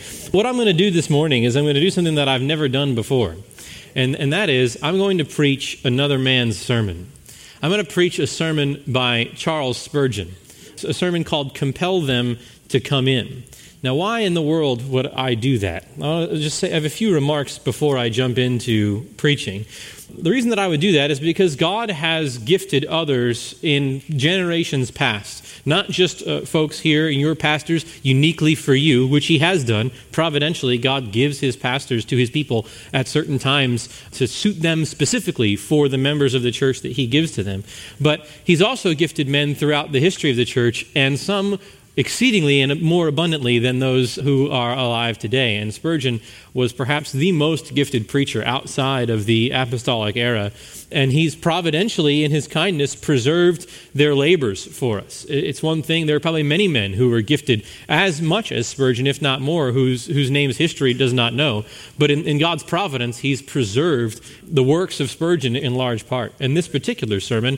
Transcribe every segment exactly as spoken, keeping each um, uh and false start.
What I'm going to do this morning is I'm going to do something that I've never done before. And, and that is, I'm going to preach another man's sermon. I'm going to preach a sermon by Charles Spurgeon, a sermon called Compel Them to Come In. Now, why in the world would I do that? I'll just say I have a few remarks before I jump into preaching. The reason that I would do that is because God has gifted others in generations past, not just uh, folks here and your pastors uniquely for you, which he has done. Providentially, God gives his pastors to his people at certain times to suit them specifically for the members of the church that he gives to them. But he's also gifted men throughout the history of the church, and some exceedingly and more abundantly than those who are alive today. And Spurgeon was perhaps the most gifted preacher outside of the apostolic era. And he's providentially, in his kindness, preserved their labors for us. It's one thing, there are probably many men who were gifted as much as Spurgeon, if not more, whose whose names history does not know. But in, in God's providence, he's preserved the works of Spurgeon in large part. And this particular sermon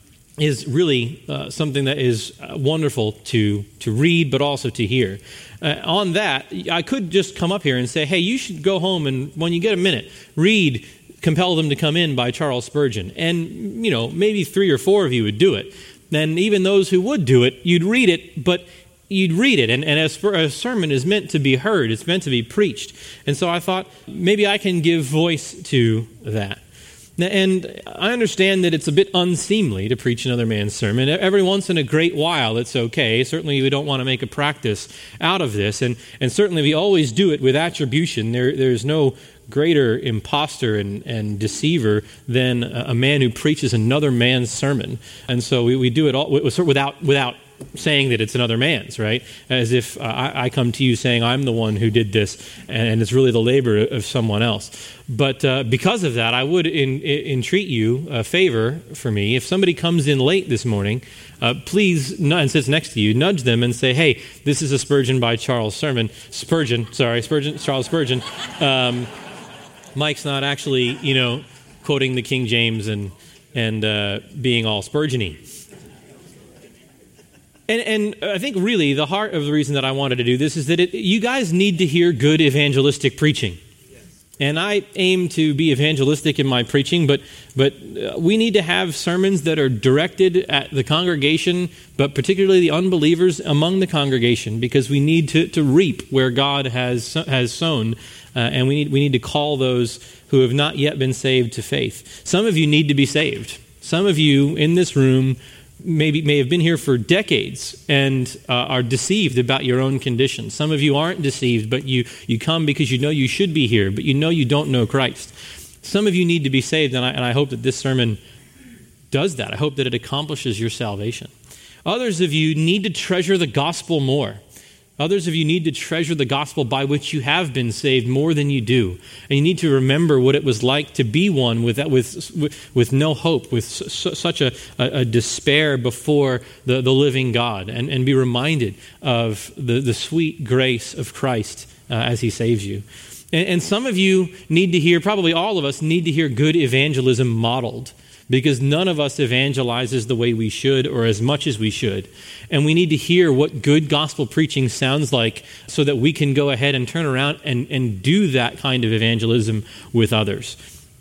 is really uh, something that is uh, wonderful to to read, but also to hear. Uh, on that, I could just come up here and say, hey, you should go home and when you get a minute, read Compel Them to Come In by Charles Spurgeon. And, you know, maybe three or four of you would do it. Then even those who would do it, you'd read it, but you'd read it. And, and as for a sermon is meant to be heard, it's meant to be preached. And so I thought maybe I can give voice to that. And I understand that it's a bit unseemly to preach another man's sermon. Every once in a great while, it's okay. Certainly, we don't want to make a practice out of this. And, and certainly, we always do it with attribution. There, there's no greater imposter and, and deceiver than a man who preaches another man's sermon. And so we, we do it all without without saying that it's another man's, right? As if uh, I, I come to you saying I'm the one who did this, and it's really the labor of someone else. But uh, because of that, I would in, in, entreat you a favor for me. If somebody comes in late this morning, uh, please, and sits next to you, nudge them and say, hey, this is a Spurgeon by Charles sermon. Spurgeon, sorry, Spurgeon, Charles Spurgeon. Um, Mike's not actually, you know, quoting the King James and, and uh, being all Spurgeon-y. And, and I think really the heart of the reason that I wanted to do this is that it, you guys need to hear good evangelistic preaching. Yes. And I aim to be evangelistic in my preaching, but but we need to have sermons that are directed at the congregation, but particularly the unbelievers among the congregation, because we need to, to reap where God has has sown, uh, and we need we need to call those who have not yet been saved to faith. Some of you need to be saved. Some of you in this room maybe may have been here for decades and uh, are deceived about your own condition. Some of you aren't deceived, but you, you come because you know you should be here, but you know you don't know Christ. Some of you need to be saved, and I, and I hope that this sermon does that. I hope that it accomplishes your salvation. Others of you need to treasure the gospel more. Others of you need to treasure the gospel by which you have been saved more than you do. And you need to remember what it was like to be one with with, with, with no hope, with su- such a, a, a despair before the, the living God, and, and be reminded of the, the sweet grace of Christ uh, as he saves you. And, and some of you need to hear, probably all of us, need to hear good evangelism modeled, because none of us evangelizes the way we should or as much as we should. And we need to hear what good gospel preaching sounds like so that we can go ahead and turn around and, and do that kind of evangelism with others.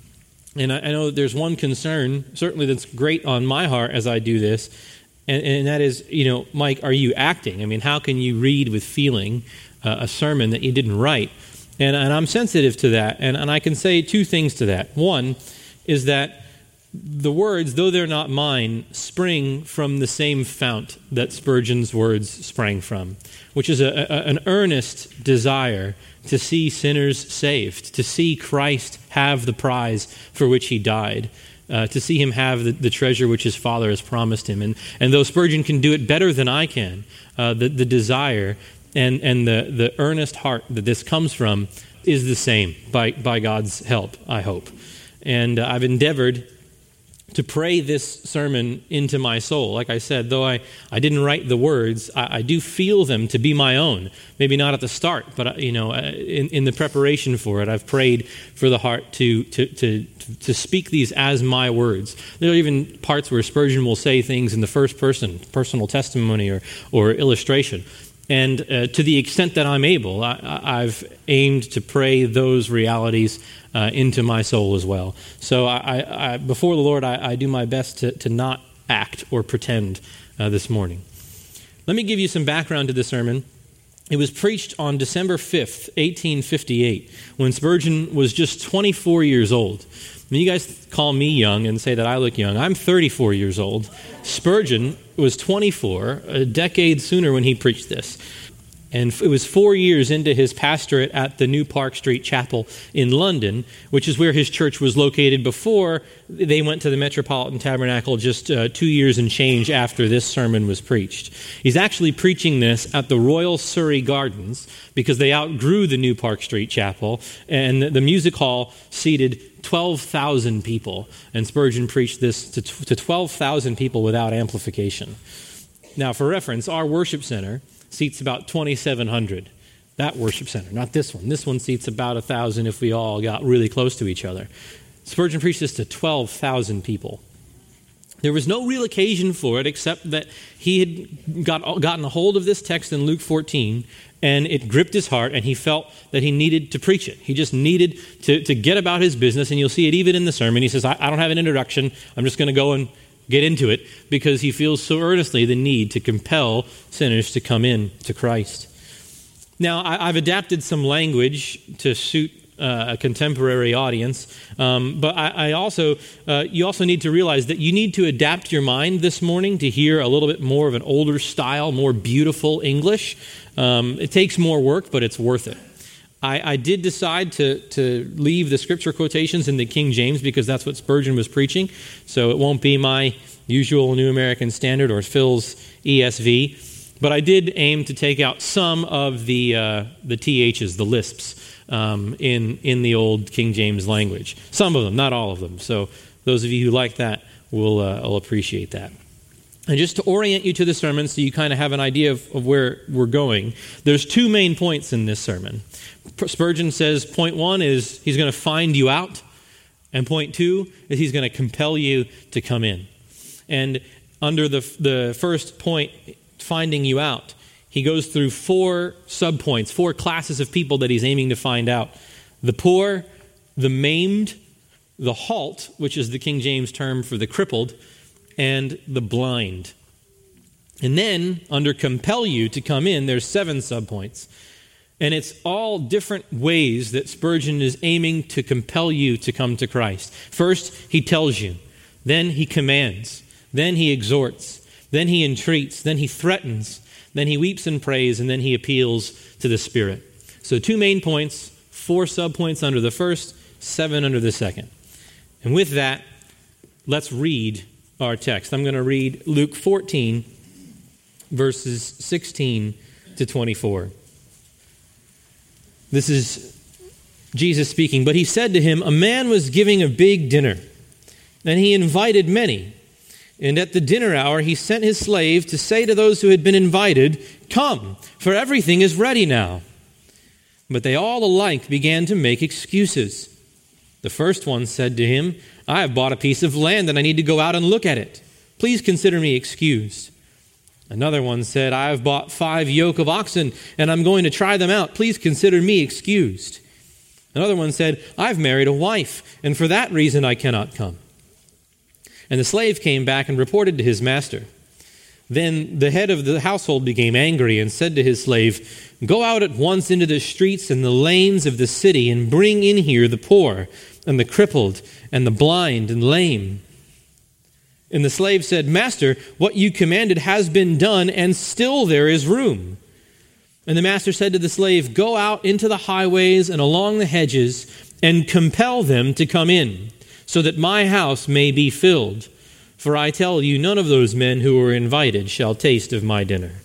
And I, I know that there's one concern, certainly that's great on my heart as I do this, and, and that is, you know, Mike, are you acting? I mean, how can you read with feeling uh, a sermon that you didn't write? And, and I'm sensitive to that, and, and I can say two things to that. One is that the words, though they're not mine, spring from the same fount that Spurgeon's words sprang from, which is a, a, an earnest desire to see sinners saved, to see Christ have the prize for which he died, uh, to see him have the, the treasure which his Father has promised him. And, and though Spurgeon can do it better than I can, uh, the, the desire and, and the, the earnest heart that this comes from is the same by, by God's help, I hope. And uh, I've endeavored to pray this sermon into my soul. Like I said, though I, I didn't write the words, I, I do feel them to be my own. Maybe not at the start, but you know, in, in the preparation for it, I've prayed for the heart to, to to to speak these as my words. There are even parts where Spurgeon will say things in the first person, personal testimony or or illustration. And uh, to the extent that I'm able, I, I've aimed to pray those realities uh, into my soul as well. So I, I, before the Lord, I, I do my best to, to not act or pretend uh, this morning. Let me give you some background to the sermon. It was preached on December fifth, eighteen fifty-eight, when Spurgeon was just twenty-four years old. And you guys call me young and say that I look young. I'm thirty-four years old. Spurgeon was twenty-four, a decade sooner when he preached this. And it was four years into his pastorate at the New Park Street Chapel in London, which is where his church was located before they went to the Metropolitan Tabernacle just uh, two years and change after this sermon was preached. He's actually preaching this at the Royal Surrey Gardens because they outgrew the New Park Street Chapel, and the music hall seated twelve thousand people, and Spurgeon preached this to, to twelve thousand people without amplification. Now, for reference, our worship center seats about twenty-seven hundred. That worship center, not this one. This one seats about one thousand if we all got really close to each other. Spurgeon preached this to twelve thousand people. There was no real occasion for it except that he had got, gotten a hold of this text in Luke fourteen, and it gripped his heart, and he felt that he needed to preach it. He just needed to, to get about his business, and you'll see it even in the sermon. He says, I, I don't have an introduction. I'm just going to go and get into it, because he feels so earnestly the need to compel sinners to come in to Christ. Now, I, I've adapted some language to suit uh, a contemporary audience, um, but I, I also, uh, you also need to realize that you need to adapt your mind this morning to hear a little bit more of an older style, more beautiful English. Um, it takes more work, but it's worth it. I, I did decide to, to leave the scripture quotations in the King James because that's what Spurgeon was preaching. So it won't be my usual New American Standard or Phil's E S V. But I did aim to take out some of the uh, the T H's, the lisps, um, in, in the old King James language. Some of them, not all of them. So those of you who like that will, uh, will appreciate that. And just to orient you to the sermon so you kind of have an idea of, of where we're going, there's two main points in this sermon. Spurgeon says point one is he's going to find you out, and point two is he's going to compel you to come in. And under the, the first point, finding you out, he goes through four subpoints, four classes of people that he's aiming to find out. The poor, the maimed, the halt, which is the King James term for the crippled, and the blind. And then, under compel you to come in, there's seven subpoints. And it's all different ways that Spurgeon is aiming to compel you to come to Christ. First, he tells you. Then he commands. Then he exhorts. Then he entreats. Then he threatens. Then he weeps and prays. And then he appeals to the Spirit. So two main points, four subpoints under the first, seven under the second. And with that, let's read our text. I'm going to read Luke fourteen, verses sixteen to twenty-four. This is Jesus speaking. But he said to him, a man was giving a big dinner, and he invited many. And at the dinner hour, he sent his slave to say to those who had been invited, come, for everything is ready now. But they all alike began to make excuses. The first one said to him, I have bought a piece of land and I need to go out and look at it. Please consider me excused. Another one said, I have bought five yoke of oxen and I'm going to try them out. Please consider me excused. Another one said, I've married a wife and for that reason I cannot come. And the slave came back and reported to his master. Then the head of the household became angry and said to his slave, go out at once into the streets and the lanes of the city and bring in here the poor and the crippled and the blind and lame. And the slave said, Master, what you commanded has been done, and still there is room. And the master said to the slave, go out into the highways and along the hedges and compel them to come in, so that my house may be filled. For I tell you, none of those men who were invited shall taste of my dinner.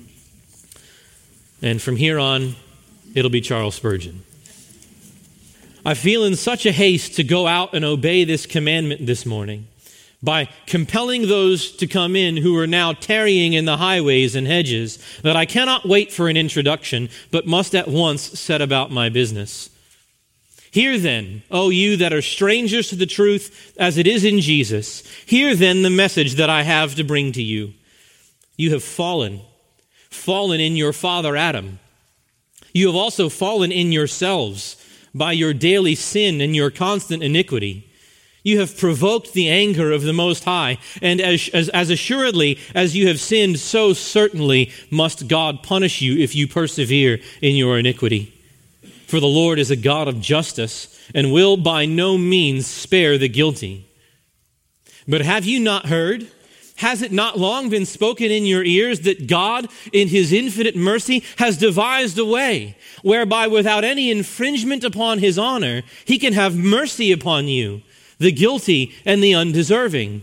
And from here on, it'll be Charles Spurgeon. I feel in such a haste to go out and obey this commandment this morning by compelling those to come in who are now tarrying in the highways and hedges that I cannot wait for an introduction, but must at once set about my business. Hear then, O you that are strangers to the truth as it is in Jesus, hear then the message that I have to bring to you. You have fallen. fallen in your father Adam. You have also fallen in yourselves by your daily sin and your constant iniquity. You have provoked the anger of the Most High, and as, as, as assuredly as you have sinned, so certainly must God punish you if you persevere in your iniquity. For the Lord is a God of justice, and will by no means spare the guilty. But have you not heard? Has it not long been spoken in your ears that God, in his infinite mercy, has devised a way whereby without any infringement upon his honor, he can have mercy upon you, the guilty and the undeserving?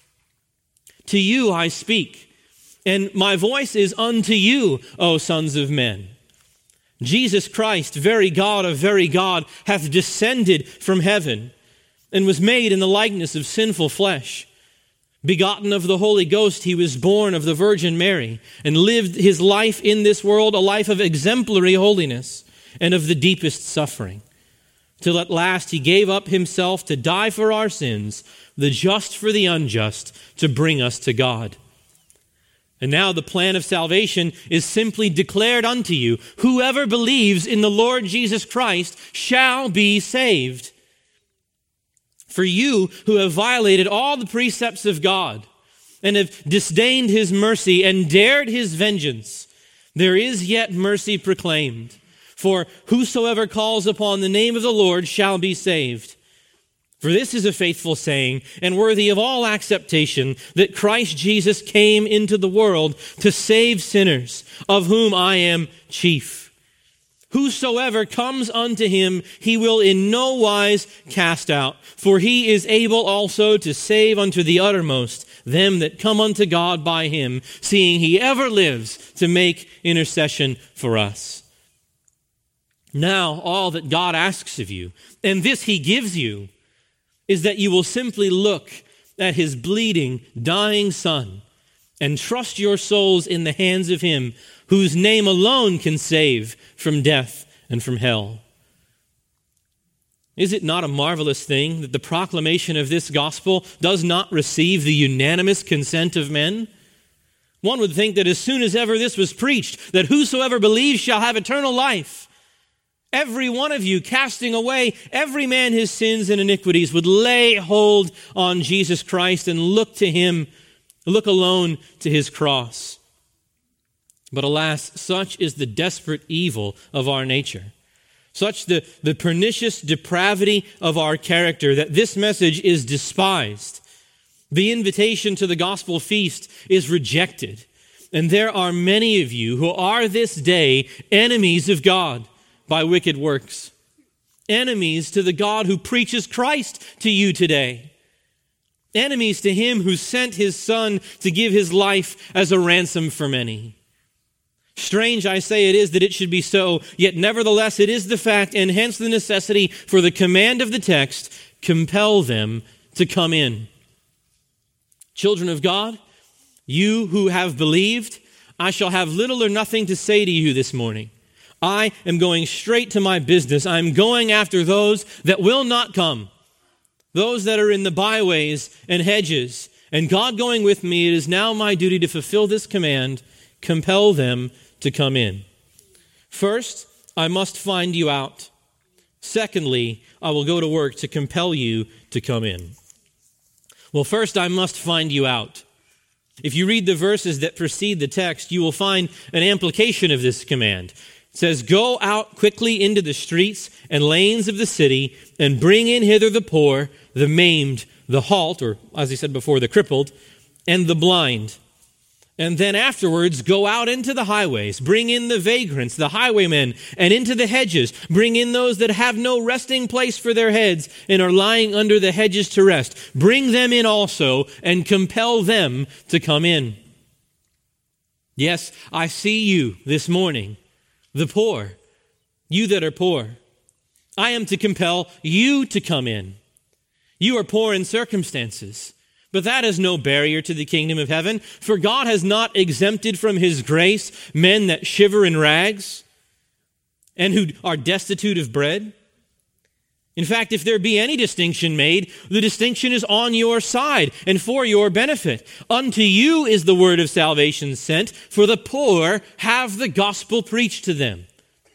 To you I speak, and my voice is unto you, O sons of men. Jesus Christ, very God of very God, hath descended from heaven, and was made in the likeness of sinful flesh. Begotten of the Holy Ghost, he was born of the Virgin Mary, and lived his life in this world, a life of exemplary holiness and of the deepest suffering, till at last he gave up himself to die for our sins, the just for the unjust, to bring us to God. And now the plan of salvation is simply declared unto you. Whoever believes in the Lord Jesus Christ shall be saved. For you who have violated all the precepts of God and have disdained his mercy and dared his vengeance, there is yet mercy proclaimed. For whosoever calls upon the name of the Lord shall be saved. For this is a faithful saying and worthy of all acceptation, that Christ Jesus came into the world to save sinners, of whom I am chief. Whosoever comes unto him, he will in no wise cast out. For he is able also to save unto the uttermost them that come unto God by him, seeing he ever lives to make intercession for us. Now all that God asks of you, and this he gives you, is that you will simply look at his bleeding, dying Son and trust your souls in the hands of him whose name alone can save from death and from hell. Is it not a marvelous thing that the proclamation of this gospel does not receive the unanimous consent of men? One would think that as soon as ever this was preached, that whosoever believes shall have eternal life. Every one of you, casting away every man his sins and iniquities, would lay hold on Jesus Christ and look to him, look alone to his cross. But alas, such is the desperate evil of our nature, such the, the pernicious depravity of our character, that this message is despised. The invitation to the gospel feast is rejected. And there are many of you who are this day enemies of God by wicked works, enemies to the God who preaches Christ to you today, enemies to him who sent his Son to give his life as a ransom for many. Strange, I say it is, that it should be so, yet nevertheless it is the fact, and hence the necessity for the command of the text, compel them to come in. Children of God, you who have believed, I shall have little or nothing to say to you this morning. I am going straight to my business. I'm going after those that will not come, those that are in the byways and hedges. And God going with me, it is now my duty to fulfill this command, compel them to come in. First, I must find you out. Secondly, I will go to work to compel you to come in. Well, first, I must find you out. If you read the verses that precede the text, you will find an implication of this command. It says, go out quickly into the streets and lanes of the city and bring in hither the poor, the maimed, the halt, or as he said before, the crippled, and the blind. And then afterwards, go out into the highways, bring in the vagrants, the highwaymen, and into the hedges. Bring in those that have no resting place for their heads and are lying under the hedges to rest. Bring them in also and compel them to come in. Yes, I see you this morning, the poor, you that are poor. I am to compel you to come in. You are poor in circumstances, but that is no barrier to the kingdom of heaven, for God has not exempted from his grace men that shiver in rags and who are destitute of bread. In fact, if there be any distinction made, the distinction is on your side and for your benefit. Unto you is the word of salvation sent, for the poor have the gospel preached to them.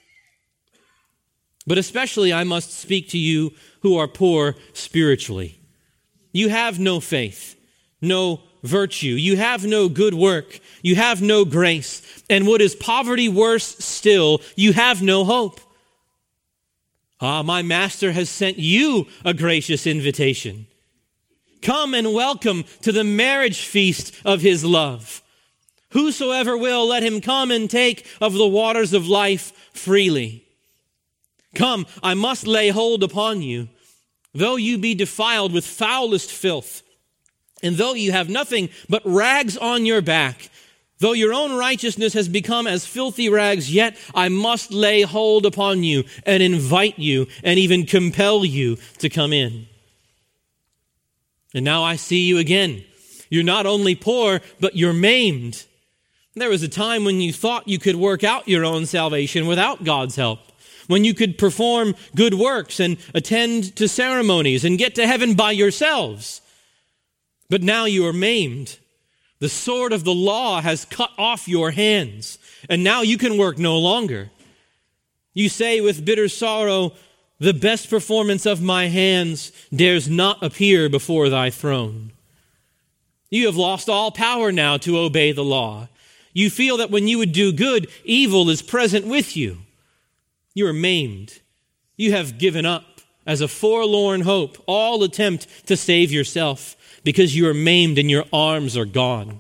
But especially I must speak to you who are poor spiritually. You have no faith, no virtue. You have no good work. You have no grace. And what is poverty worse still, you have no hope. Ah, my master has sent you a gracious invitation. Come and welcome to the marriage feast of his love. Whosoever will, let him come and take of the waters of life freely. Come, I must lay hold upon you. Though you be defiled with foulest filth, and though you have nothing but rags on your back, though your own righteousness has become as filthy rags, yet I must lay hold upon you and invite you and even compel you to come in. And now I see you again. You're not only poor, but you're maimed. There was a time when you thought you could work out your own salvation without God's help, when you could perform good works and attend to ceremonies and get to heaven by yourselves. But now you are maimed. The sword of the law has cut off your hands, and now you can work no longer. You say with bitter sorrow, the best performance of my hands dares not appear before thy throne. You have lost all power now to obey the law. You feel that when you would do good, evil is present with you. You are maimed. You have given up as a forlorn hope all attempt to save yourself, because you are maimed and your arms are gone.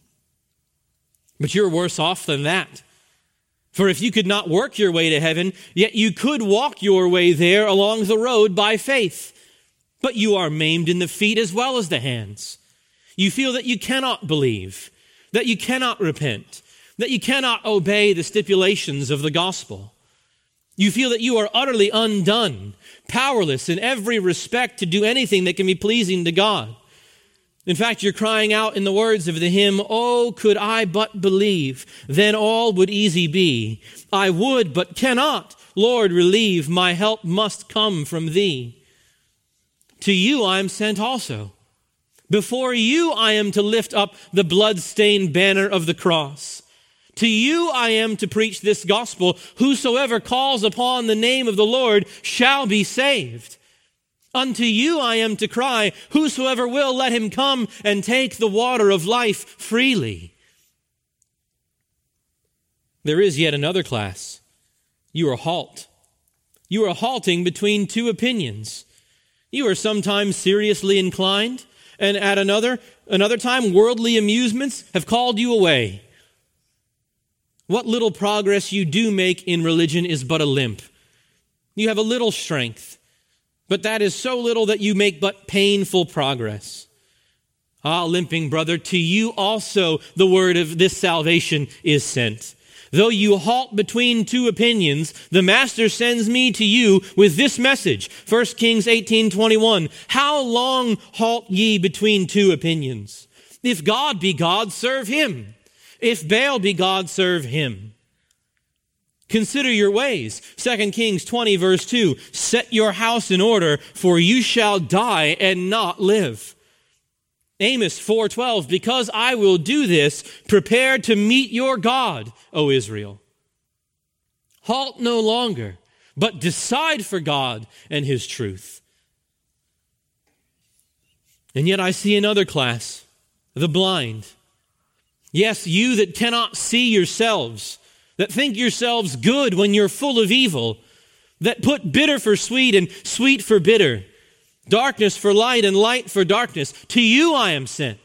But you're worse off than that. For if you could not work your way to heaven, yet you could walk your way there along the road by faith. But you are maimed in the feet as well as the hands. You feel that you cannot believe, that you cannot repent, that you cannot obey the stipulations of the gospel. You feel that you are utterly undone, powerless in every respect to do anything that can be pleasing to God. In fact, you're crying out in the words of the hymn, "Oh, could I but believe, then all would easy be. I would, but cannot. Lord, relieve. My help must come from thee. To you I am sent also. Before you I am to lift up the blood-stained banner of the cross. To you I am to preach this gospel. Whosoever calls upon the name of the Lord shall be saved. Unto you I am to cry, whosoever will, let him come and take the water of life freely." There is yet another class. You are halt. You are halting between two opinions. You are sometimes seriously inclined, and at another, another time worldly amusements have called you away. What little progress you do make in religion is but a limp. You have a little strength, but that is so little that you make but painful progress. Ah, limping brother, to you also the word of this salvation is sent. Though you halt between two opinions, the Master sends me to you with this message. First Kings eighteen twenty-one. How long halt ye between two opinions? If God be God, serve him. If Baal be God, serve him. Consider your ways. Second Kings twenty verse two. Set your house in order, for you shall die and not live. Amos four twelve. Because I will do this, prepare to meet your God, O Israel. Halt no longer, but decide for God and his truth. And yet I see another class, the blind. Yes, you that cannot see yourselves, that think yourselves good when you're full of evil, that put bitter for sweet and sweet for bitter, darkness for light and light for darkness. To you I am sent.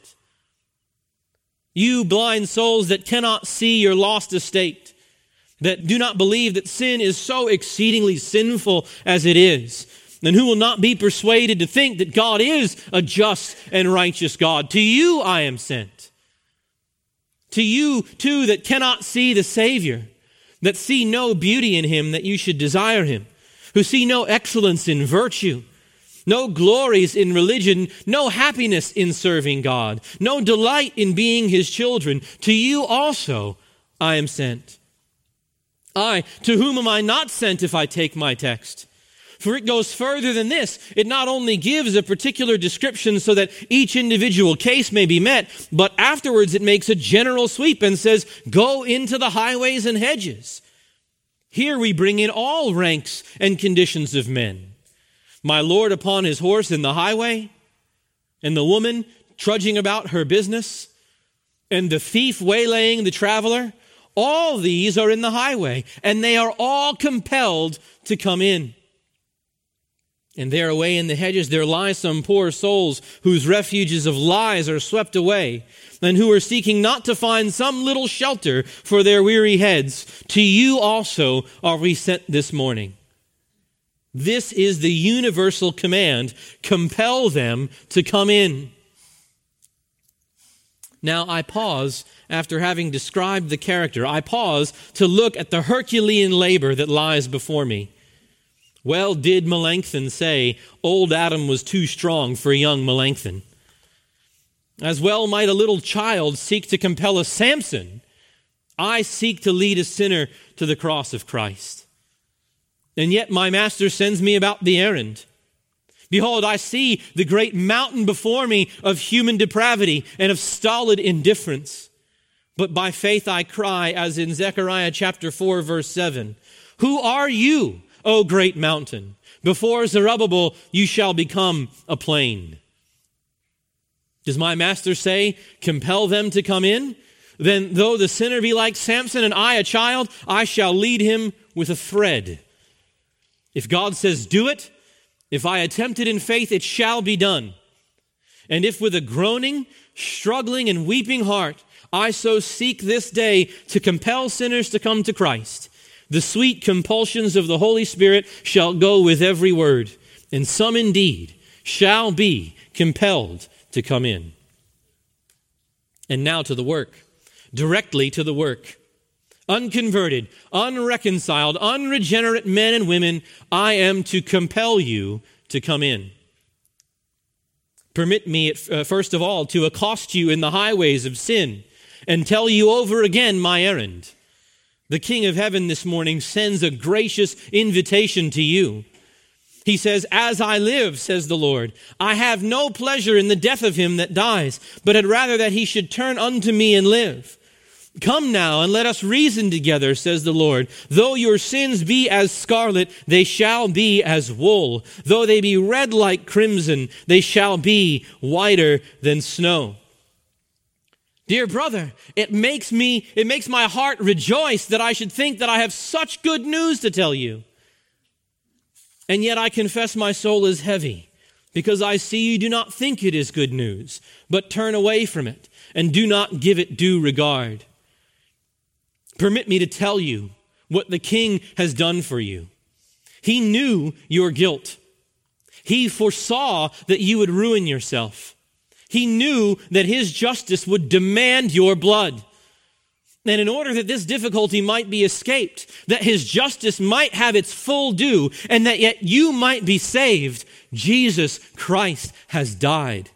You blind souls that cannot see your lost estate, that do not believe that sin is so exceedingly sinful as it is, and who will not be persuaded to think that God is a just and righteous God. To you I am sent. To you, too, that cannot see the Savior, that see no beauty in him that you should desire him, who see no excellence in virtue, no glories in religion, no happiness in serving God, no delight in being his children. To you also I am sent. I, to whom am I not sent if I take my text? For it goes further than this. It not only gives a particular description so that each individual case may be met, but afterwards it makes a general sweep and says, go into the highways and hedges. Here we bring in all ranks and conditions of men. My Lord upon his horse in the highway, and the woman trudging about her business, and the thief waylaying the traveler. All these are in the highway, and they are all compelled to come in. And there away in the hedges there lie some poor souls whose refuges of lies are swept away, and who are seeking not to find some little shelter for their weary heads. To you also are we sent this morning. This is the universal command. Compel them to come in. Now I pause after having described the character. I pause to look at the Herculean labor that lies before me. Well did Melanchthon say, old Adam was too strong for young Melanchthon. As well might a little child seek to compel a Samson. I seek to lead a sinner to the cross of Christ. And yet my master sends me about the errand. Behold, I see the great mountain before me of human depravity and of stolid indifference. But by faith I cry, as in Zechariah chapter four, verse seven, who are you, O great mountain? Before Zerubbabel you shall become a plain. Does my master say, compel them to come in? Then though the sinner be like Samson and I a child, I shall lead him with a thread. If God says do it, if I attempt it in faith, it shall be done. And if with a groaning, struggling, and weeping heart, I so seek this day to compel sinners to come to Christ, the sweet compulsions of the Holy Spirit shall go with every word, and some indeed shall be compelled to come in. And now to the work, directly to the work. Unconverted, unreconciled, unregenerate men and women, I am to compel you to come in. Permit me, uh, first of all, to accost you in the highways of sin and tell you over again my errand. The King of Heaven this morning sends a gracious invitation to you. He says, as I live, says the Lord, I have no pleasure in the death of him that dies, but had rather that he should turn unto me and live. Come now and let us reason together, says the Lord. Though your sins be as scarlet, they shall be as wool. Though they be red like crimson, they shall be whiter than snow. Dear brother, it makes me, it makes my heart rejoice that I should think that I have such good news to tell you. And yet I confess my soul is heavy, because I see you do not think it is good news, but turn away from it and do not give it due regard. Permit me to tell you what the King has done for you. He knew your guilt. He foresaw that you would ruin yourself. He knew that his justice would demand your blood. And in order that this difficulty might be escaped, that his justice might have its full due, and that yet you might be saved, Jesus Christ has died.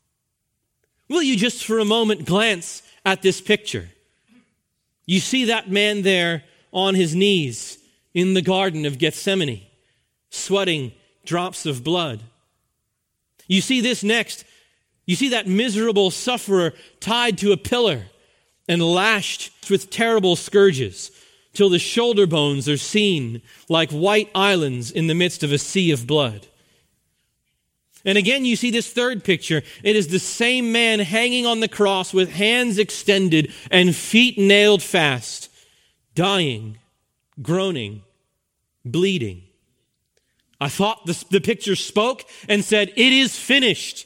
Will you just for a moment glance at this picture? You see that man there on his knees in the Garden of Gethsemane, sweating drops of blood. You see this next. You see that miserable sufferer tied to a pillar and lashed with terrible scourges till the shoulder bones are seen like white islands in the midst of a sea of blood. And again, you see this third picture. It is the same man hanging on the cross with hands extended and feet nailed fast, dying, groaning, bleeding. I thought the, the picture spoke and said, it is finished.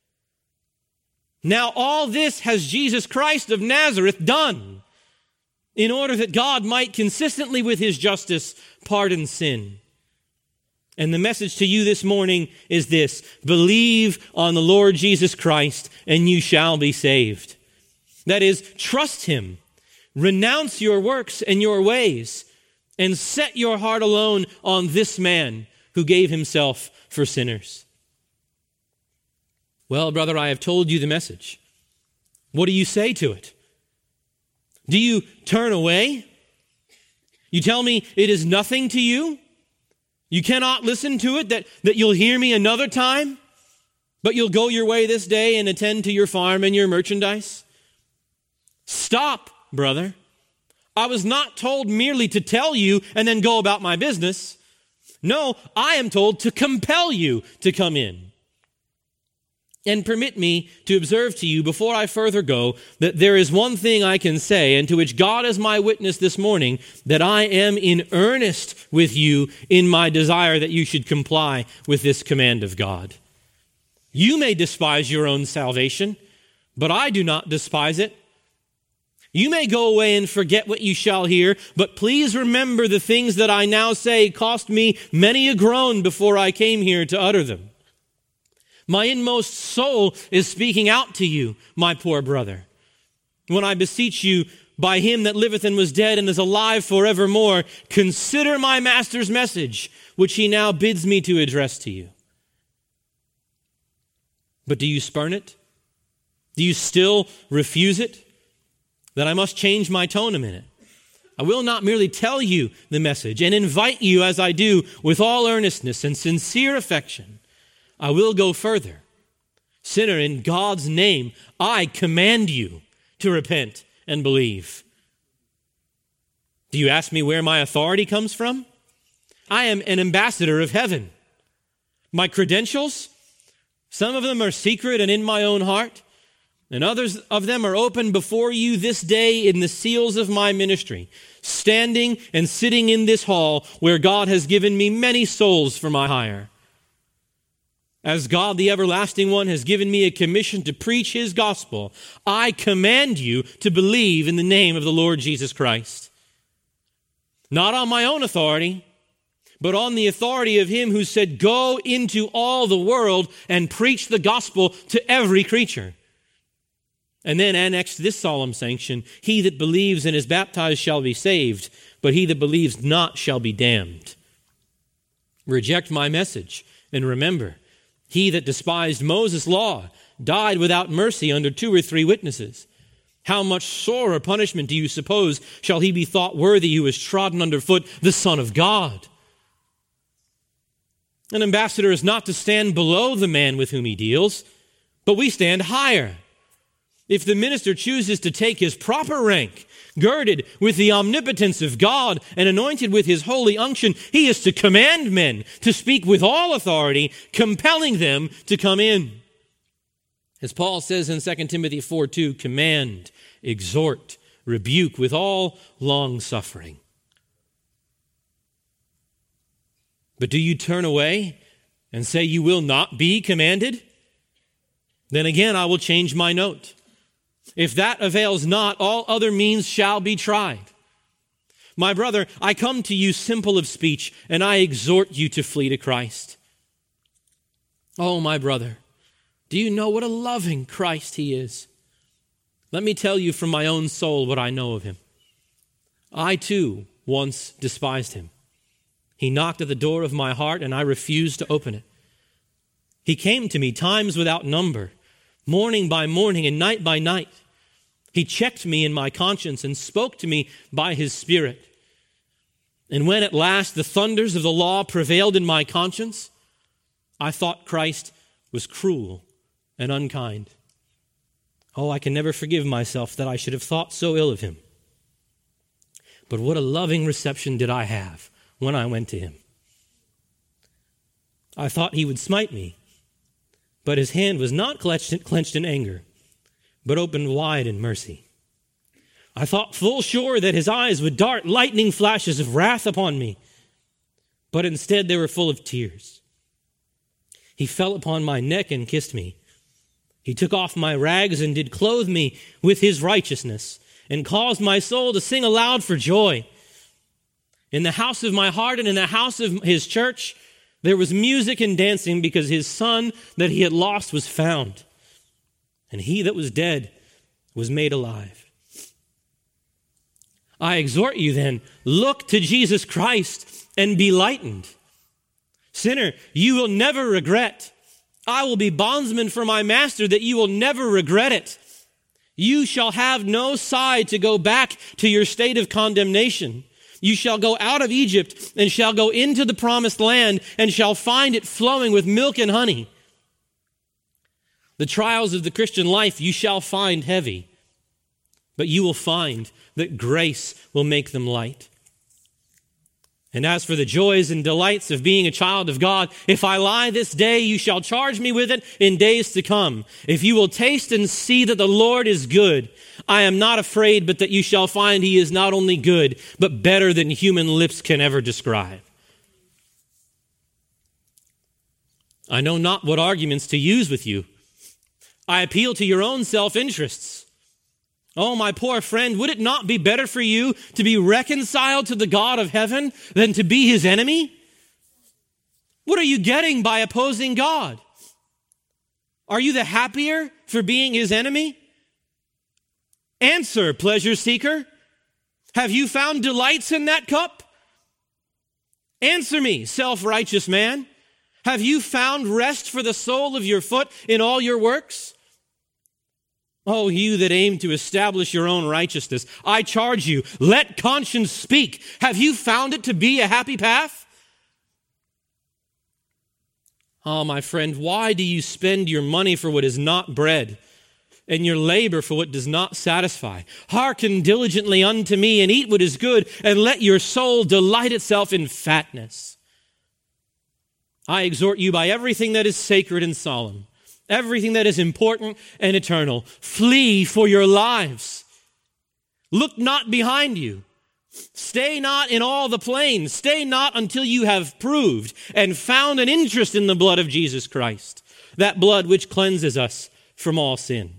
Now all this has Jesus Christ of Nazareth done in order that God might consistently with his justice pardon sin. And the message to you this morning is this: believe on the Lord Jesus Christ and you shall be saved. That is, trust him, renounce your works and your ways, and set your heart alone on this man who gave himself for sinners. Well, brother, I have told you the message. What do you say to it? Do you turn away? You tell me it is nothing to you? You cannot listen to it, that, that you'll hear me another time, but you'll go your way this day and attend to your farm and your merchandise? Stop, brother. I was not told merely to tell you and then go about my business. No, I am told to compel you to come in. And permit me to observe to you before I further go that there is one thing I can say, and to which God is my witness this morning, that I am in earnest with you in my desire that you should comply with this command of God. You may despise your own salvation, but I do not despise it. You may go away and forget what you shall hear, but please remember the things that I now say cost me many a groan before I came here to utter them. My inmost soul is speaking out to you, my poor brother, when I beseech you by him that liveth and was dead and is alive forevermore, consider my master's message, which he now bids me to address to you. But do you spurn it? Do you still refuse it? Then I must change my tone a minute. I will not merely tell you the message and invite you as I do with all earnestness and sincere affection. I will go further. Sinner, in God's name, I command you to repent and believe. Do you ask me where my authority comes from? I am an ambassador of heaven. My credentials, some of them are secret and in my own heart, and others of them are open before you this day in the seals of my ministry, standing and sitting in this hall where God has given me many souls for my hire. As God, the everlasting one, has given me a commission to preach his gospel, I command you to believe in the name of the Lord Jesus Christ. Not on my own authority, but on the authority of him who said, go into all the world and preach the gospel to every creature. And then annexed this solemn sanction, he that believes and is baptized shall be saved, but he that believes not shall be damned. Reject my message, and remember, he that despised Moses' law died without mercy under two or three witnesses. How much sorer punishment do you suppose shall he be thought worthy who has trodden underfoot the Son of God? An ambassador is not to stand below the man with whom he deals, but we stand higher. If the minister chooses to take his proper rank, girded with the omnipotence of God and anointed with his holy unction, he is to command men to speak with all authority, compelling them to come in. As Paul says in Second Timothy four two, command, exhort, rebuke with all long-suffering. But do you turn away and say you will not be commanded? Then again, I will change my note. If that avails not, all other means shall be tried. My brother, I come to you simple of speech, and I exhort you to flee to Christ. Oh, my brother, do you know what a loving Christ he is? Let me tell you from my own soul what I know of him. I too once despised him. He knocked at the door of my heart, and I refused to open it. He came to me times without number, morning by morning and night by night. He checked me in my conscience and spoke to me by his Spirit. And when at last the thunders of the law prevailed in my conscience, I thought Christ was cruel and unkind. Oh, I can never forgive myself that I should have thought so ill of him. But what a loving reception did I have when I went to him. I thought he would smite me, but his hand was not clenched, clenched in anger, but opened wide in mercy. I thought full sure that his eyes would dart lightning flashes of wrath upon me, but instead they were full of tears. He fell upon my neck and kissed me. He took off my rags and did clothe me with his righteousness, and caused my soul to sing aloud for joy. In the house of my heart and in the house of his church, there was music and dancing, because his son that he had lost was found, and he that was dead was made alive. I exhort you then, look to Jesus Christ and be lightened. Sinner, you will never regret. I will be bondsman for my master, that you will never regret it. You shall have no side to go back to your state of condemnation, You shall go out of Egypt and shall go into the promised land and shall find it flowing with milk and honey. The trials of the Christian life you shall find heavy, but you will find that grace will make them light. And as for the joys and delights of being a child of God, if I lie this day, you shall charge me with it in days to come. If you will taste and see that the Lord is good, I am not afraid, but that you shall find he is not only good, but better than human lips can ever describe. I know not what arguments to use with you. I appeal to your own self-interests. Oh, my poor friend, would it not be better for you to be reconciled to the God of heaven than to be his enemy? What are you getting by opposing God? Are you the happier for being his enemy? Answer, pleasure seeker. Have you found delights in that cup? Answer me, self-righteous man. Have you found rest for the sole of your foot in all your works? Oh, you that aim to establish your own righteousness, I charge you, let conscience speak. Have you found it to be a happy path? Oh, my friend, why do you spend your money for what is not bread, and your labor for what does not satisfy? Hearken diligently unto me, and eat what is good, and let your soul delight itself in fatness. I exhort you by everything that is sacred and solemn, everything that is important and eternal, flee for your lives. Look not behind you. Stay not in all the plain. Stay not until you have proved and found an interest in the blood of Jesus Christ, that blood which cleanses us from all sin.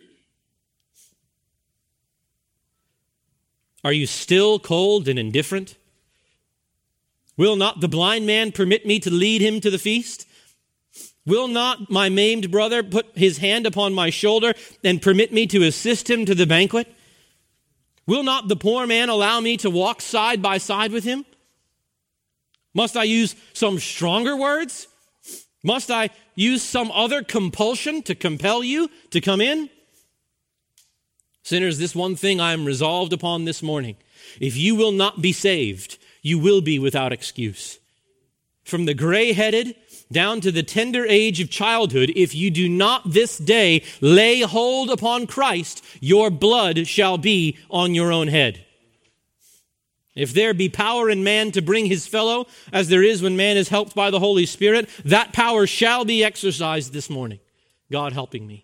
Are you still cold and indifferent? Will not the blind man permit me to lead him to the feast? Will not my maimed brother put his hand upon my shoulder and permit me to assist him to the banquet? Will not the poor man allow me to walk side by side with him? Must I use some stronger words? Must I use some other compulsion to compel you to come in? Sinners, this one thing I am resolved upon this morning. If you will not be saved, you will be without excuse. From the gray-headed down to the tender age of childhood, if you do not this day lay hold upon Christ, your blood shall be on your own head. If there be power in man to bring his fellow, as there is when man is helped by the Holy Spirit, that power shall be exercised this morning, God helping me.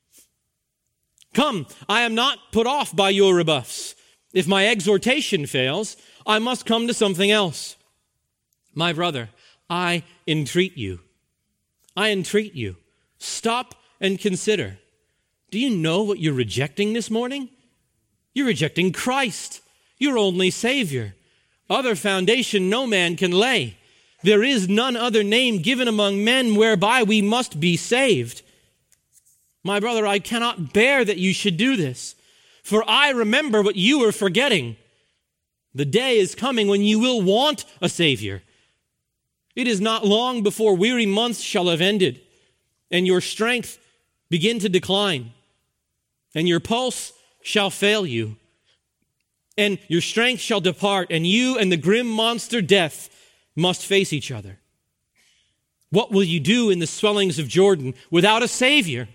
Come, I am not put off by your rebuffs. If my exhortation fails, I must come to something else. My brother, I entreat you. I entreat you. Stop and consider. Do you know what you're rejecting this morning? You're rejecting Christ, your only Savior. Other foundation no man can lay. There is none other name given among men whereby we must be saved. My brother, I cannot bear that you should do this, for I remember what you are forgetting. The day is coming when you will want a Savior. It is not long before weary months shall have ended, and your strength begin to decline, and your pulse shall fail you, and your strength shall depart, and you and the grim monster death must face each other. What will you do in the swellings of Jordan without a Savior?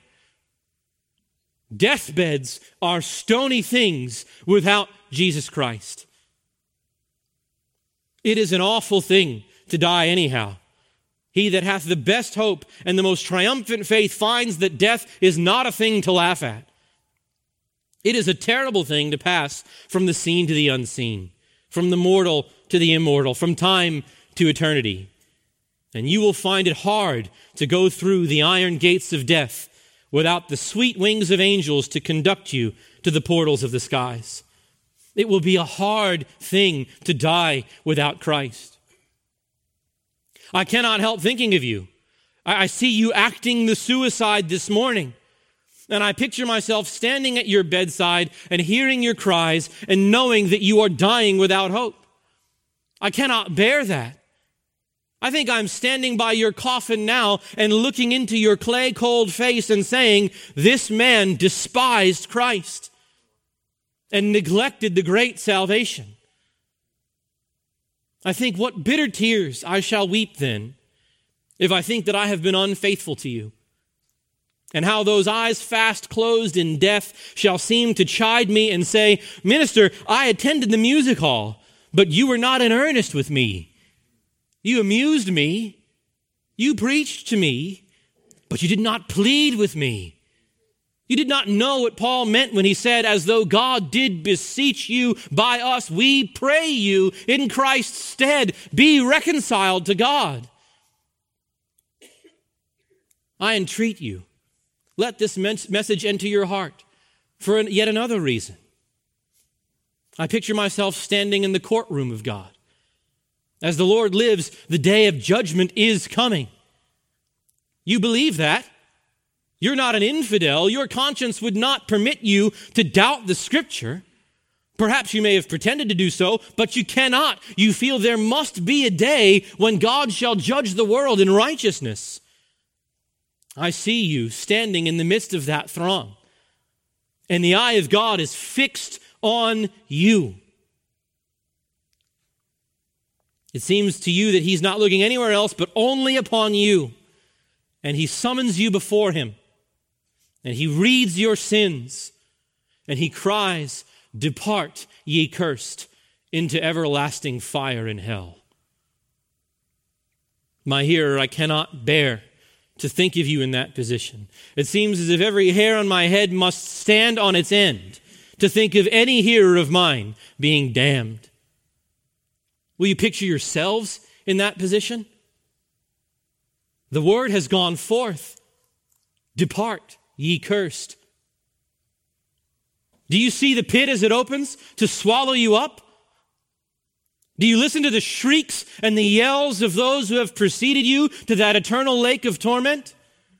Deathbeds are stony things without Jesus Christ. It is an awful thing to die anyhow. He that hath the best hope and the most triumphant faith finds that death is not a thing to laugh at. It is a terrible thing to pass from the seen to the unseen, from the mortal to the immortal, from time to eternity. And you will find it hard to go through the iron gates of death without the sweet wings of angels to conduct you to the portals of the skies. It will be a hard thing to die without Christ. I cannot help thinking of you. I see you acting the suicide this morning. And I picture myself standing at your bedside and hearing your cries and knowing that you are dying without hope. I cannot bear that. I think I'm standing by your coffin now and looking into your clay-cold face and saying, this man despised Christ and neglected the great salvation. I think, what bitter tears I shall weep then, if I think that I have been unfaithful to you, and how those eyes fast closed in death shall seem to chide me and say, Minister, I attended the music hall, but you were not in earnest with me. You amused me, you preached to me, but you did not plead with me. You did not know what Paul meant when he said, as though God did beseech you by us, we pray you in Christ's stead, be reconciled to God. I entreat you, let this message enter your heart for yet another reason. I picture myself standing in the courtroom of God. As the Lord lives, the day of judgment is coming. You believe that? You're not an infidel. Your conscience would not permit you to doubt the Scripture. Perhaps you may have pretended to do so, but you cannot. You feel there must be a day when God shall judge the world in righteousness. I see you standing in the midst of that throng, and the eye of God is fixed on you. It seems to you that he's not looking anywhere else but only upon you, and he summons you before him. And he reads your sins, and he cries, depart, ye cursed, into everlasting fire in hell. My hearer, I cannot bear to think of you in that position. It seems as if every hair on my head must stand on its end to think of any hearer of mine being damned. Will you picture yourselves in that position? The word has gone forth. Depart, ye cursed. Do you see the pit as it opens to swallow you up? Do you listen to the shrieks and the yells of those who have preceded you to that eternal lake of torment?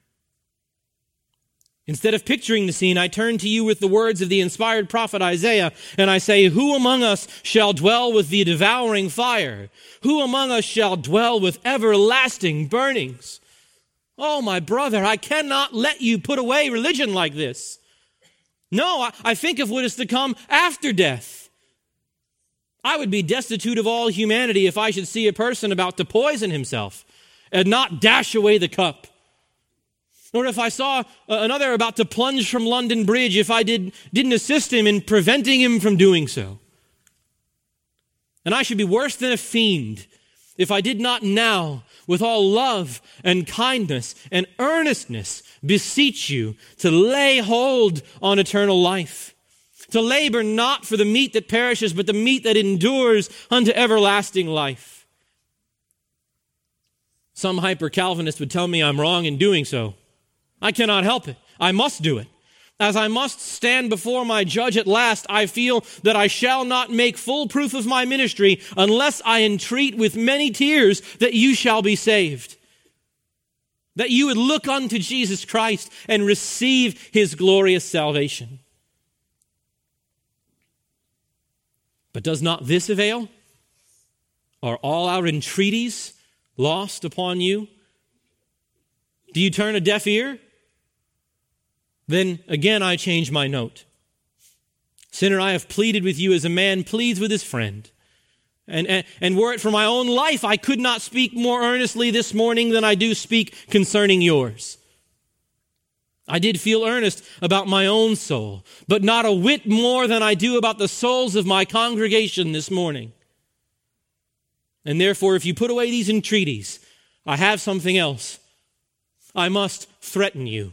Instead of picturing the scene, I turn to you with the words of the inspired prophet Isaiah, and I say, who among us shall dwell with the devouring fire? Who among us shall dwell with everlasting burnings? Oh, my brother, I cannot let you put away religion like this. No, I, I think of what is to come after death. I would be destitute of all humanity if I should see a person about to poison himself and not dash away the cup. Or if I saw another about to plunge from London Bridge, if I did, didn't assist him in preventing him from doing so. And I should be worse than a fiend if I did not now, with all love and kindness and earnestness, beseech you to lay hold on eternal life, to labor not for the meat that perishes, but the meat that endures unto everlasting life. Some hyper-Calvinist would tell me I'm wrong in doing so. I cannot help it. I must do it. As I must stand before my judge at last, I feel that I shall not make full proof of my ministry unless I entreat with many tears that you shall be saved. That you would look unto Jesus Christ and receive his glorious salvation. But does not this avail? Are all our entreaties lost upon you? Do you turn a deaf ear? Then again I change my note. Sinner, I have pleaded with you as a man pleads with his friend. And, and, and were it for my own life, I could not speak more earnestly this morning than I do speak concerning yours. I did feel earnest about my own soul, but not a whit more than I do about the souls of my congregation this morning. And therefore, if you put away these entreaties, I have something else. I must threaten you.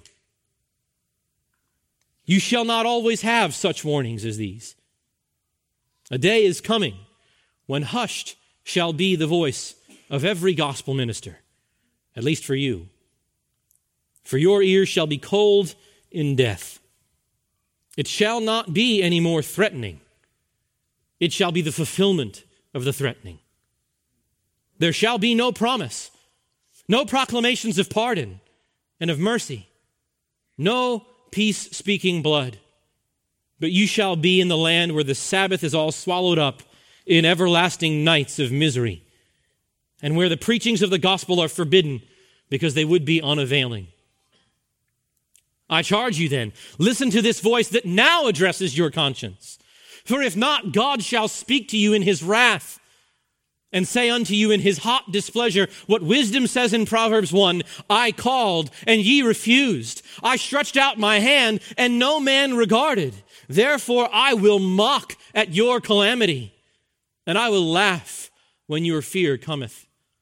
You shall not always have such warnings as these. A day is coming when hushed shall be the voice of every gospel minister, at least for you. For your ears shall be cold in death. It shall not be any more threatening. It shall be the fulfillment of the threatening. There shall be no promise, no proclamations of pardon and of mercy, no peace-speaking blood. But you shall be in the land where the Sabbath is all swallowed up in everlasting nights of misery, and where the preachings of the gospel are forbidden because they would be unavailing. I charge you then, listen to this voice that now addresses your conscience. For if not, God shall speak to you in his wrath. and say unto you in his hot displeasure what wisdom says in Proverbs one, I called, and ye refused. I stretched out my hand, and no man regarded. Therefore I will mock at your calamity, and I will laugh when your fear cometh.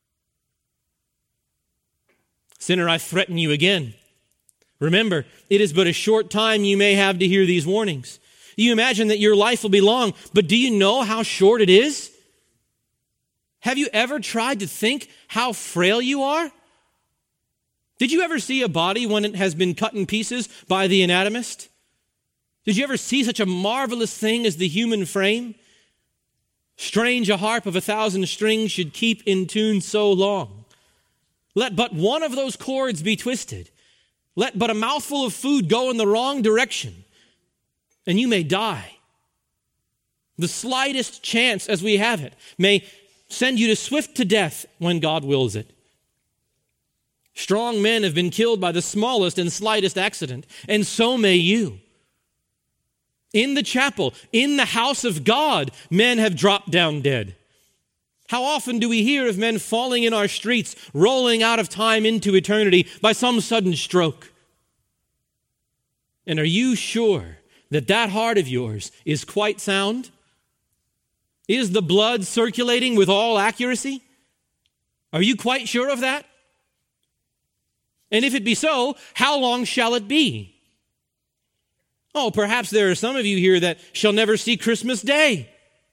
Sinner, I threaten you again. Remember, it is but a short time you may have to hear these warnings. You imagine that your life will be long, but do you know how short it is? Have you ever tried to think how frail you are? Did you ever see a body when it has been cut in pieces by the anatomist? Did you ever see such a marvelous thing as the human frame? Strange a harp of a thousand strings should keep in tune so long. Let but one of those cords be twisted. Let but a mouthful of food go in the wrong direction, and you may die. The slightest chance as we have it may send you to swift to death when God wills it. Strong men have been killed by the smallest and slightest accident, and so may you. In the chapel, in the house of God, men have dropped down dead. How often do we hear of men falling in our streets, rolling out of time into eternity by some sudden stroke? And are you sure that that heart of yours is quite sound? Is the blood circulating with all accuracy? Are you quite sure of that? And if it be so, how long shall it be? Oh, perhaps there are some of you here that shall never see Christmas Day.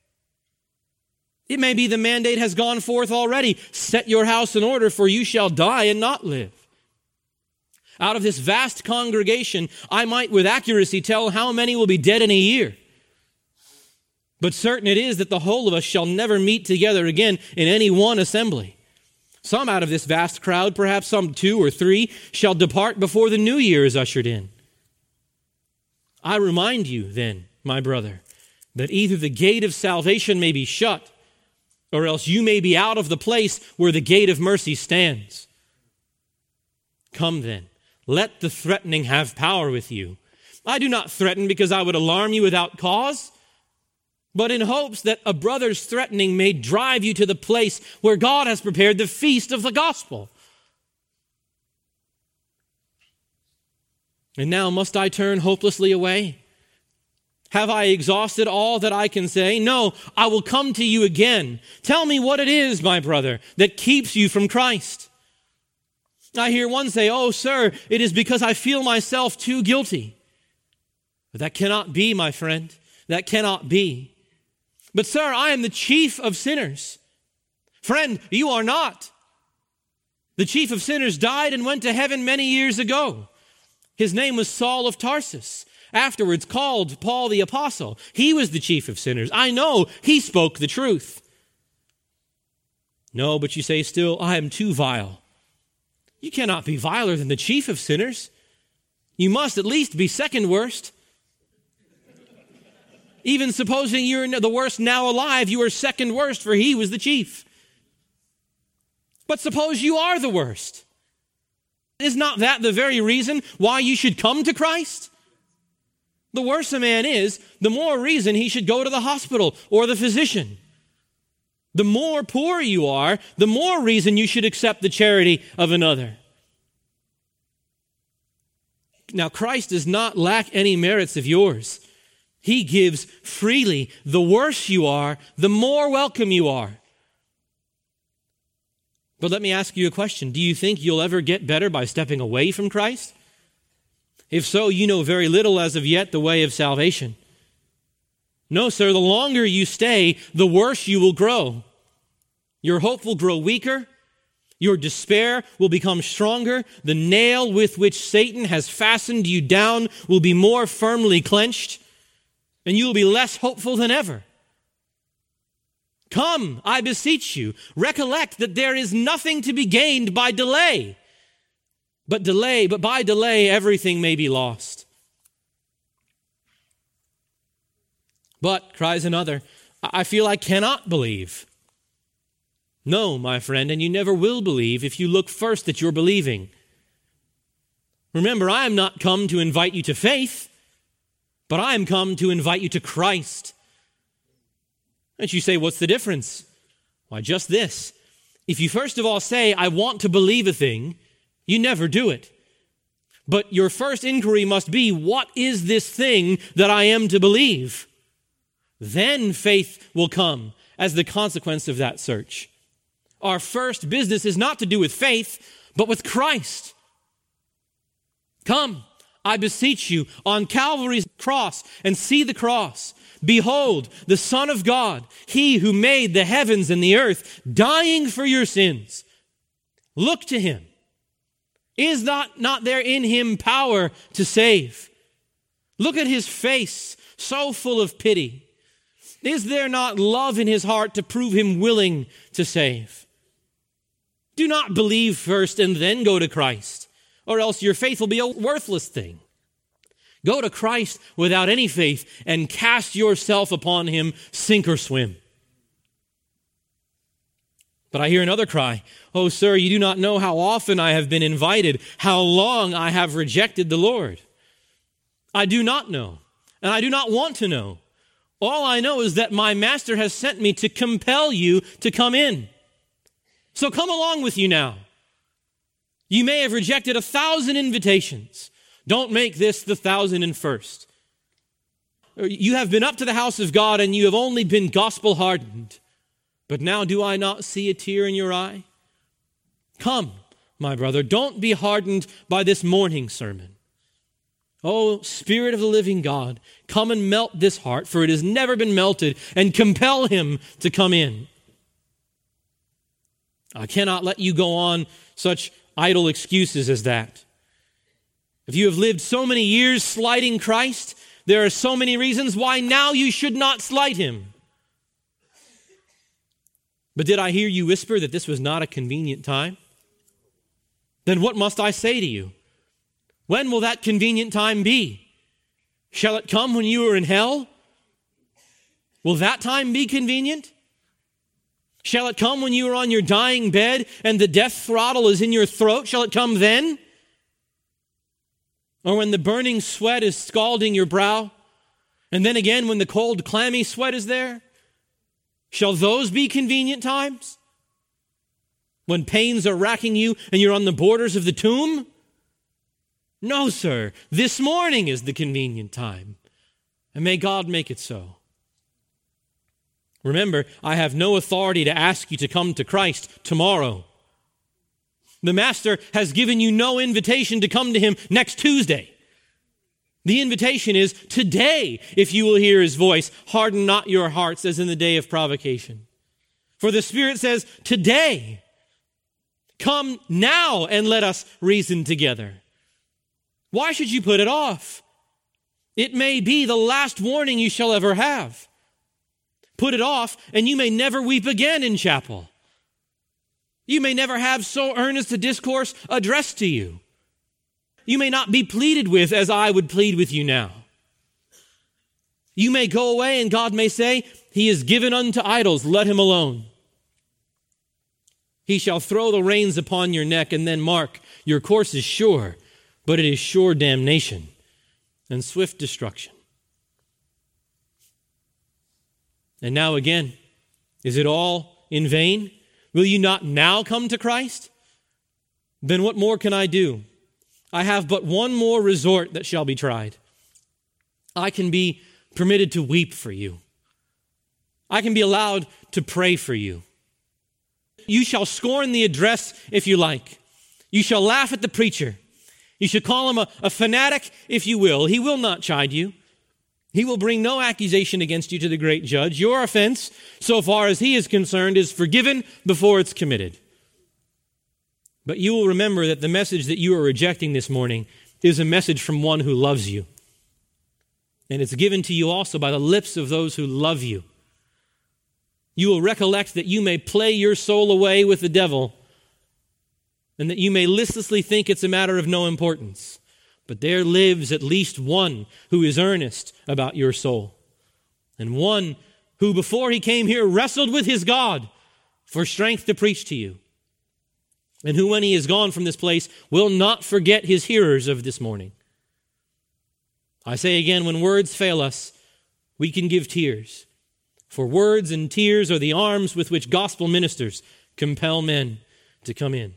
It may be the mandate has gone forth already. Set your house in order, for you shall die and not live. Out of this vast congregation, I might with accuracy tell how many will be dead in a year. But certain it is that the whole of us shall never meet together again in any one assembly. Some out of this vast crowd, perhaps some two or three, shall depart before the new year is ushered in. I remind you then, my brother, that either the gate of salvation may be shut, or else you may be out of the place where the gate of mercy stands. Come then, let the threatening have power with you. I do not threaten because I would alarm you without cause, but in hopes that a brother's threatening may drive you to the place where God has prepared the feast of the gospel. And now must I turn hopelessly away? Have I exhausted all that I can say? No, I will come to you again. Tell me what it is, my brother, that keeps you from Christ. I hear one say, oh, sir, it is because I feel myself too guilty. But that cannot be, my friend. That cannot be. But, sir, I am the chief of sinners. Friend, you are not. The chief of sinners died and went to heaven many years ago. His name was Saul of Tarsus, afterwards called Paul the Apostle. He was the chief of sinners. I know he spoke the truth. No, but you say still, I am too vile. You cannot be viler than the chief of sinners. You must at least be second worst. Even supposing you're the worst now alive, you are second worst, for he was the chief. But suppose you are the worst. Is not that the very reason why you should come to Christ? The worse a man is, the more reason he should go to the hospital or the physician. The more poor you are, the more reason you should accept the charity of another. Now, Christ does not lack any merits of yours. He gives freely. The worse you are, the more welcome you are. But let me ask you a question. Do you think you'll ever get better by stepping away from Christ? If so, you know very little as of yet the way of salvation. No, sir, the longer you stay, the worse you will grow. Your hope will grow weaker. Your despair will become stronger. The nail with which Satan has fastened you down will be more firmly clenched, and you will be less hopeful than ever. Come, I beseech you, recollect that there is nothing to be gained by delay. But delay, but by delay, everything may be lost. But, cries another, I feel I cannot believe. No, my friend, and you never will believe if you look first at your believing. Remember, I am not come to invite you to faith, but I am come to invite you to Christ. And you say, what's the difference? Why, just this. If you first of all say, I want to believe a thing, you never do it. But your first inquiry must be, what is this thing that I am to believe? Then faith will come as the consequence of that search. Our first business is not to do with faith, but with Christ. Come, I beseech you, on Calvary's cross, and see the cross. Behold, the Son of God, he who made the heavens and the earth, dying for your sins. Look to him. Is not, not there in him power to save? Look at his face, so full of pity. Is there not love in his heart to prove him willing to save? Do not believe first and then go to Christ, or else your faith will be a worthless thing. Go to Christ without any faith and cast yourself upon him, sink or swim. But I hear another cry, oh, sir, you do not know how often I have been invited, how long I have rejected the Lord. I do not know, and I do not want to know. All I know is that my master has sent me to compel you to come in. So come along with you now. You may have rejected a thousand invitations. Don't make this the thousand and first. You have been up to the house of God and you have only been gospel hardened. But now do I not see a tear in your eye? Come, my brother, don't be hardened by this morning sermon. Oh, Spirit of the living God, come and melt this heart, for it has never been melted, and compel him to come in. I cannot let you go on such idle excuses as that. If you have lived so many years slighting Christ, there are so many reasons why now you should not slight him. But did I hear you whisper that this was not a convenient time? Then what must I say to you? When will that convenient time be? Shall it come when you are in hell? Will that time be convenient? Shall it come when you are on your dying bed and the death throttle is in your throat? Shall it come then? Or when the burning sweat is scalding your brow? And then again when the cold, clammy sweat is there? Shall those be convenient times? When pains are racking you and you're on the borders of the tomb? No, sir. This morning is the convenient time. And may God make it so. Remember, I have no authority to ask you to come to Christ tomorrow. The Master has given you no invitation to come to him next Tuesday. The invitation is today, if you will hear his voice, harden not your hearts as in the day of provocation. For the Spirit says, today, come now and let us reason together. Why should you put it off? It may be the last warning you shall ever have. Put it off and you may never weep again in chapel. You may never have so earnest a discourse addressed to you. You may not be pleaded with as I would plead with you now. You may go away and God may say, he is given unto idols, let him alone. He shall throw the reins upon your neck, and then mark, your course is sure, but it is sure damnation and swift destruction. And now again, is it all in vain? Will you not now come to Christ? Then what more can I do? I have but one more resort that shall be tried. I can be permitted to weep for you. I can be allowed to pray for you. You shall scorn the address if you like. You shall laugh at the preacher. You should call him a, a fanatic if you will. He will not chide you. He will bring no accusation against you to the great judge. Your offense, so far as he is concerned, is forgiven before it's committed. But you will remember that the message that you are rejecting this morning is a message from one who loves you. And it's given to you also by the lips of those who love you. You will recollect that you may play your soul away with the devil and that you may listlessly think it's a matter of no importance. But there lives at least one who is earnest about your soul, and one who before he came here wrestled with his God for strength to preach to you, and who when he is gone from this place will not forget his hearers of this morning. I say again, when words fail us, we can give tears, For words and tears are the arms with which gospel ministers compel men to come in.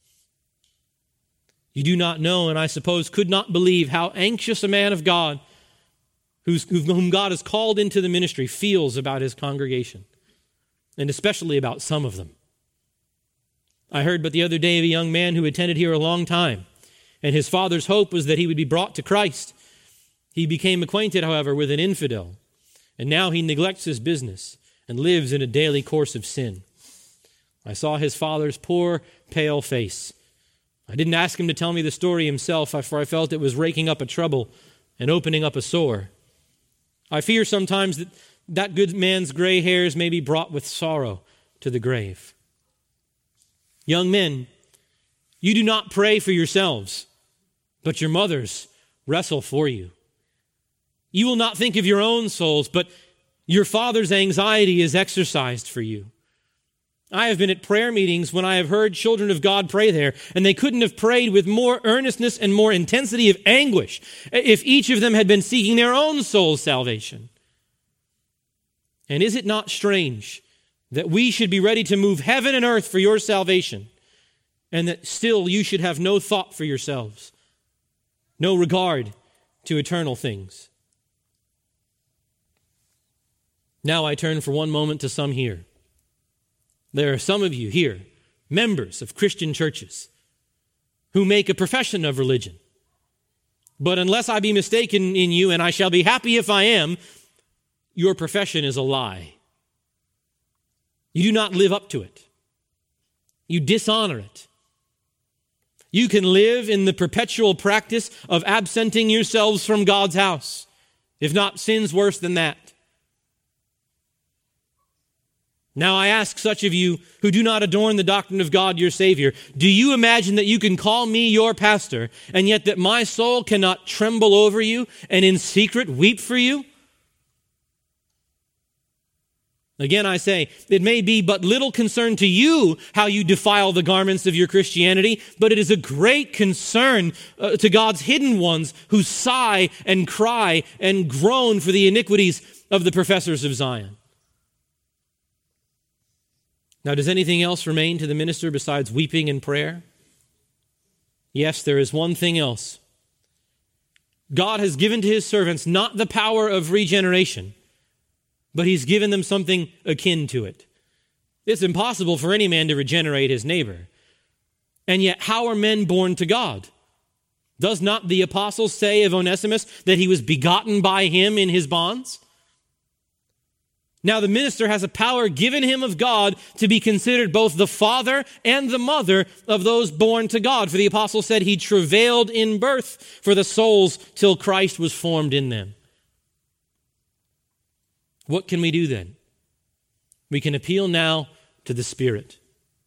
You do not know, and I suppose could not believe, how anxious a man of God, who's, whom God has called into the ministry, feels about his congregation, and especially about some of them. I heard but the other day of a young man who attended here a long time, and his father's hope was that he would be brought to Christ. He became acquainted, however, with an infidel, and now he neglects his business and lives in a daily course of sin. I saw his father's poor, pale face. I didn't ask him to tell me the story himself, for I felt it was raking up a trouble and opening up a sore. I fear sometimes that that good man's gray hairs may be brought with sorrow to the grave. Young men, you do not pray for yourselves, but your mothers wrestle for you. You will not think of your own souls, but your Father's anxiety is exercised for you. I have been at prayer meetings when I have heard children of God pray there, and they couldn't have prayed with more earnestness and more intensity of anguish if each of them had been seeking their own soul's salvation. And is it not strange that we should be ready to move heaven and earth for your salvation, and that still you should have no thought for yourselves, no regard to eternal things? Now I turn for one moment to some here. There are some of you here, members of Christian churches, who make a profession of religion. But unless I be mistaken in you, and I shall be happy if I am, your profession is a lie. You do not live up to it. You dishonor it. You can live in the perpetual practice of absenting yourselves from God's house, if not sins worse than that. Now I ask such of you who do not adorn the doctrine of God your Savior, do you imagine that you can call me your pastor, and yet that my soul cannot tremble over you and in secret weep for you? Again, I say, it may be but little concern to you how you defile the garments of your Christianity, but it is a great concern uh, to God's hidden ones who sigh and cry and groan for the iniquities of the professors of Zion. Now, does anything else remain to the minister besides weeping and prayer? Yes, there is one thing else. God has given to his servants not the power of regeneration, but he's given them something akin to it. It's impossible for any man to regenerate his neighbor. And yet, how are men born to God? Does not the apostle say of Onesimus that he was begotten by him in his bonds? Now the minister has a power given him of God to be considered both the father and the mother of those born to God. For the apostle said he travailed in birth for the souls till Christ was formed in them. What can we do then? We can appeal now to the Spirit.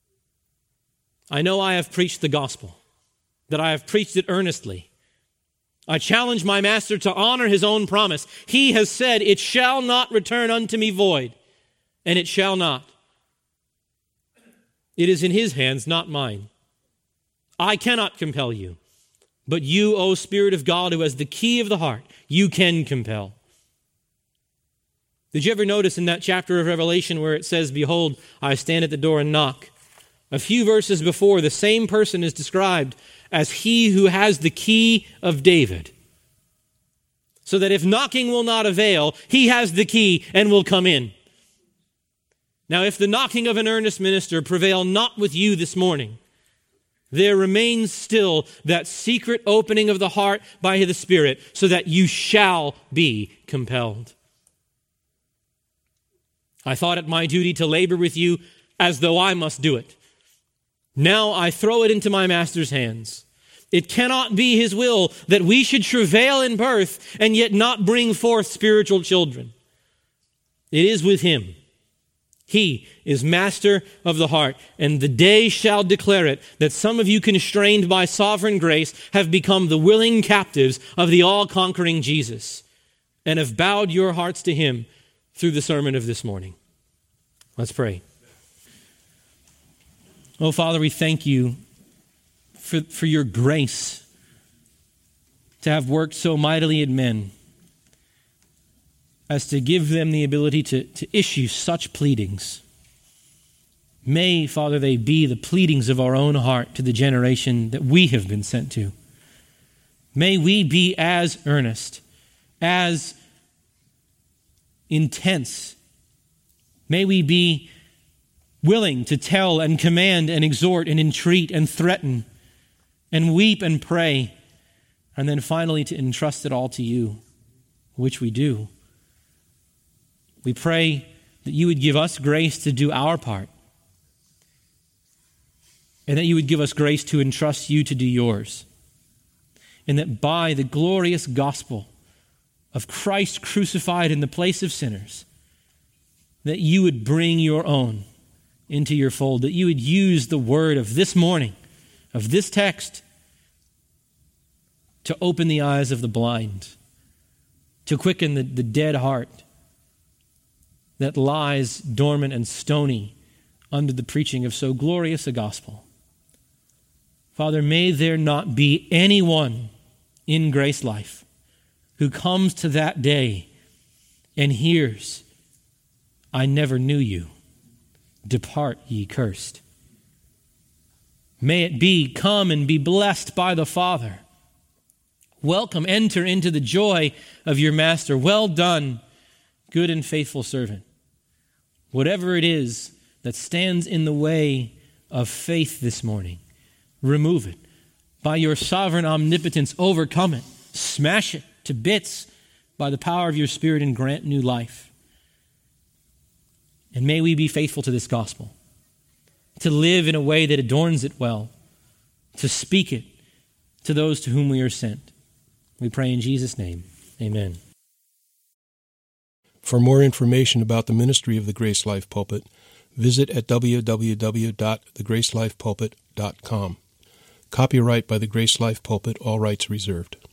I know I have preached the gospel, that I have preached it earnestly. I challenge my master to honor his own promise. He has said, it shall not return unto me void, and it shall not. It is in his hands, not mine. I cannot compel you, but you, O Spirit of God, who has the key of the heart, you can compel. Did you ever notice in that chapter of Revelation where it says, behold, I stand at the door and knock? A few verses before, the same person is described as he who has the key of David. So that if knocking will not avail, he has the key and will come in. Now, if the knocking of an earnest minister prevail not with you this morning, there remains still that secret opening of the heart by the Spirit, so that you shall be compelled. I thought it my duty to labor with you as though I must do it. Now I throw it into my master's hands. It cannot be his will that we should travail in birth and yet not bring forth spiritual children. It is with him. He is master of the heart, and the day shall declare it that some of you, constrained by sovereign grace, have become the willing captives of the all-conquering Jesus and have bowed your hearts to him through the sermon of this morning. Let's pray. Oh, Father, we thank you for, for your grace to have worked so mightily in men. as to give them the ability to, to issue such pleadings. May, Father, they be the pleadings of our own heart to the generation that we have been sent to. May we be as earnest, as intense. May we be willing to tell and command and exhort and entreat and threaten and weep and pray, and then finally to entrust it all to you, which we do. We pray that you would give us grace to do our part, and that you would give us grace to entrust you to do yours, and that by the glorious gospel of Christ crucified in the place of sinners, that you would bring your own into your fold, that you would use the word of this morning, of this text, to open the eyes of the blind, to quicken the, the dead heart that lies dormant and stony under the preaching of so glorious a gospel. Father, may there not be anyone in Grace Life who comes to that day and hears, "I never knew you. Depart, ye cursed." May it be, "Come and be blessed by the Father. Welcome, enter into the joy of your master. Well done, good and faithful servant." Whatever it is that stands in the way of faith this morning, remove it. By your sovereign omnipotence, overcome it. Smash it to bits by the power of your Spirit and grant new life. And may we be faithful to this gospel, to live in a way that adorns it well, to speak it to those to whom we are sent. We pray in Jesus' name. Amen. For more information about the ministry of the Grace Life Pulpit, visit at w w w dot the grace life pulpit dot com. Copyright by the Grace Life Pulpit, all rights reserved.